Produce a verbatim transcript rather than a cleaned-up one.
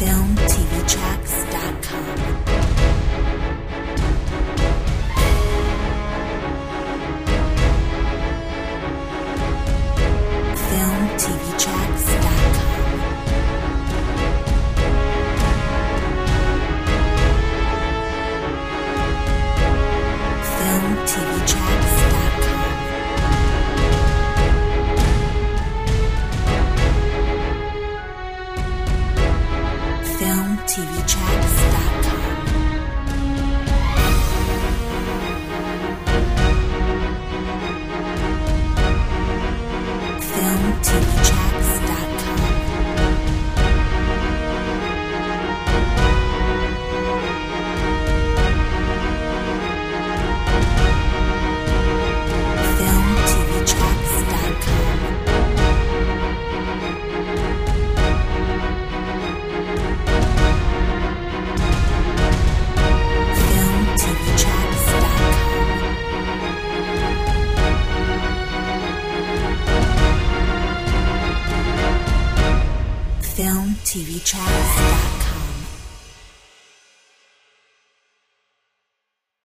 film t v tracks dot com. film t v tracks dot com. film t v tracks dot com. film t v tracks dot com. film t v tracks dot com. film t v tracks dot com. film t v tracks dot com. film t v tracks dot com.